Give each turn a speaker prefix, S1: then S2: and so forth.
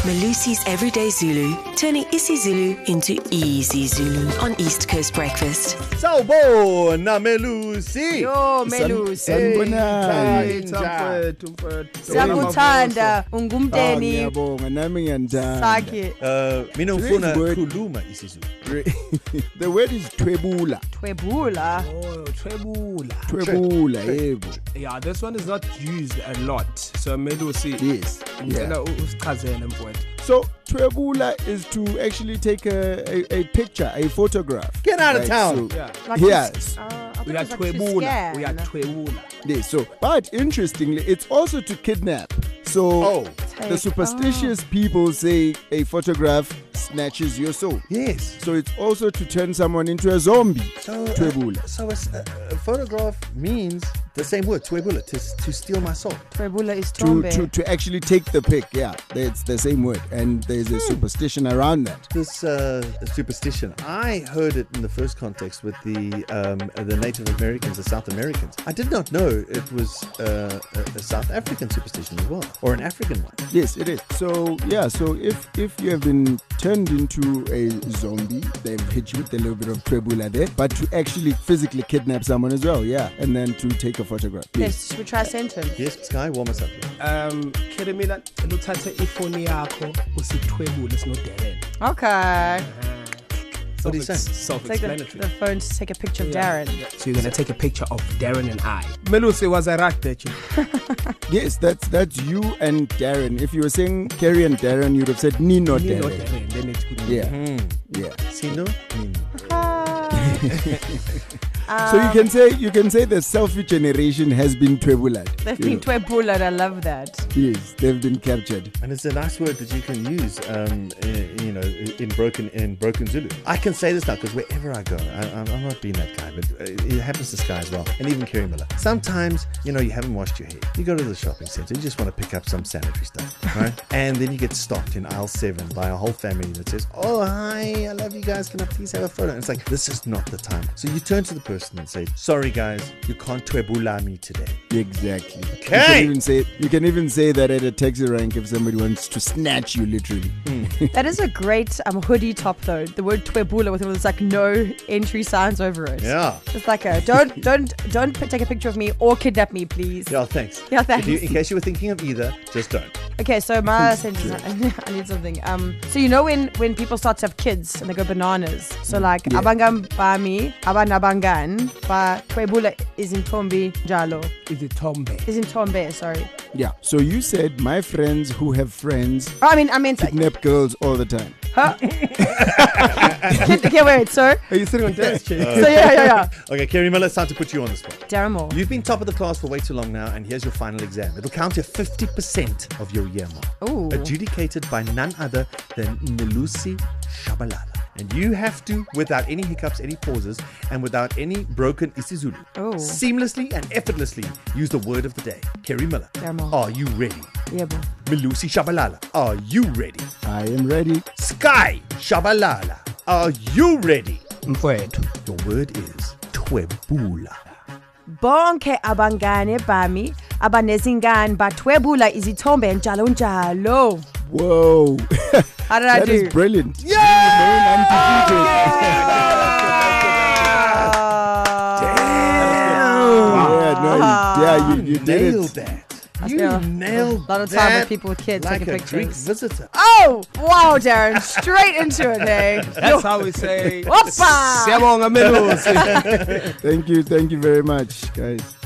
S1: Malusi's Everyday Zulu, turning isiZulu into easy Zulu on East Coast Breakfast.
S2: Sawubona Melusi.
S3: Yo Melusi. Siyakuthanda ungumnteni.
S4: Ngiyabonga nami ngiyanthanda.
S3: Sakhe.
S2: Mina ngifuna ukukhuluma isiZulu.
S4: The word is twebula.
S3: Twebula.
S5: Oh, twebula.
S4: Twebula, yebo.
S5: Yeah, this one is not used a lot. So Melusi.
S4: Yes. Yeah. So twebula is to actually take a picture, a photograph.
S2: Get out of town.
S5: Yeah.
S3: Like
S4: Yes.
S5: We are twebula. We are twebula.
S4: Yes. So, but interestingly, it's also to kidnap. So the superstitious people say a photograph snatches your soul.
S2: Yes.
S4: So it's also to turn someone into a zombie.
S2: So
S4: Twebula.
S2: So a photograph means the same word, twebula, to steal my soul.
S3: Twebula is tombe.
S4: To actually take the pic, yeah, it's the same word, and there's a superstition around that.
S2: This superstition, I heard it in the first context with the Native Americans, the South Americans. I did not know it was a South African superstition as well, or an African one.
S4: Yes, it is. So yeah, so if you have been turned into a zombie, they've hit you with a little bit of twebula there, but to actually physically kidnap someone as well, yeah, and then to take a photograph.
S3: Yes, should we try sentence?
S2: Yes, Sky, warm us up.
S5: Kerimila, luthathe ifoni yakho usithwebule sinodelen.
S3: Okay.
S2: What do you say?
S3: Take
S5: Self-explanatory.
S3: the phone to take a picture of Darren.
S5: So you're gonna take a picture of Darren and I. Melusi, was I right there?
S4: Yes, that's you and Darren. If you were saying Kerry and Darren, you'd have said Nino
S5: Nino
S4: Darren.
S5: Darren. Then it's good.
S4: Yeah, yeah.
S2: Sino?
S4: So you can say the selfie generation has been twebulad.
S3: They've been twebula. I love that.
S4: Yes, they've been captured.
S2: And it's a nice word that you can use, in broken Zulu. I can say this now because wherever I go, I'm not being that guy, but it happens to Sky as well, and even Kerry Miller. Sometimes, you haven't washed your hair. You go to the shopping center, you just want to pick up some sanitary stuff, right? And then you get stopped in aisle 7 by a whole family that says, "Oh, hi, I love you guys. Can I please have a photo?" And it's like, this is not the time. So you turn to the person and say, "Sorry, guys, you can't twebula me today."
S4: Exactly.
S2: Okay.
S4: You can even say that at a taxi rank if somebody wants to snatch you, literally.
S3: That is a great hoodie top though. The word twebula with all this like no entry signs over it.
S2: Yeah.
S3: It's like a don't take a picture of me or kidnap me, please.
S2: Yeah, thanks.
S3: Yeah, thanks.
S2: In case you were thinking of either, just don't.
S3: Okay, so my sentence, I need something. So you know when people start to have kids and they go bananas. So like abangam bami, abanabangan, ba twebula is in tombi jalo.
S5: Is it Tombe?
S3: Is in tombe, sorry.
S4: Yeah. So you said my friends who have friends
S3: Oh, I mean
S4: kidnap girls all the time.
S3: huh? Okay, wait, sir.
S5: Are you sitting on desk chair?
S3: So yeah.
S2: Okay, Kerry Miller, it's time to put you on the spot.
S3: Darren Moore.
S2: You've been top of the class for way too long now, and here's your final exam. It'll count to 50% of your year mark.
S3: Ooh.
S2: Adjudicated by none other than Melusi Shabalala. And you have to, without any hiccups, any pauses, and without any broken isiZulu, seamlessly and effortlessly use the word of the day. Kerry Miller,
S3: Dermo.
S2: are you ready?
S3: Yeah, bro.
S2: Melusi Shabalala, are you ready?
S4: I am ready.
S2: Sky Shabalala, are you ready?
S5: Mfowethu.
S2: Your word is twebula.
S3: Bonke abangane bami abanezingane batwebula izithombe njalo njalo.
S4: Whoa.
S3: How did I
S4: That
S3: do?
S4: is brilliant.
S2: Yeah!
S4: You remain undefeated.
S2: You
S4: did
S2: nailed
S4: it.
S2: that.
S3: I
S2: You
S3: spent
S2: nailed
S3: a lot of time
S2: that
S3: with people with kids
S2: like
S3: taking
S2: a Greek
S3: pictures.
S2: visitor.
S3: Oh, wow, Darren. Straight into it, hey.
S5: That's how we say.
S3: Whoppa!
S5: Siyabonga Melusi.
S4: Thank you very much, guys.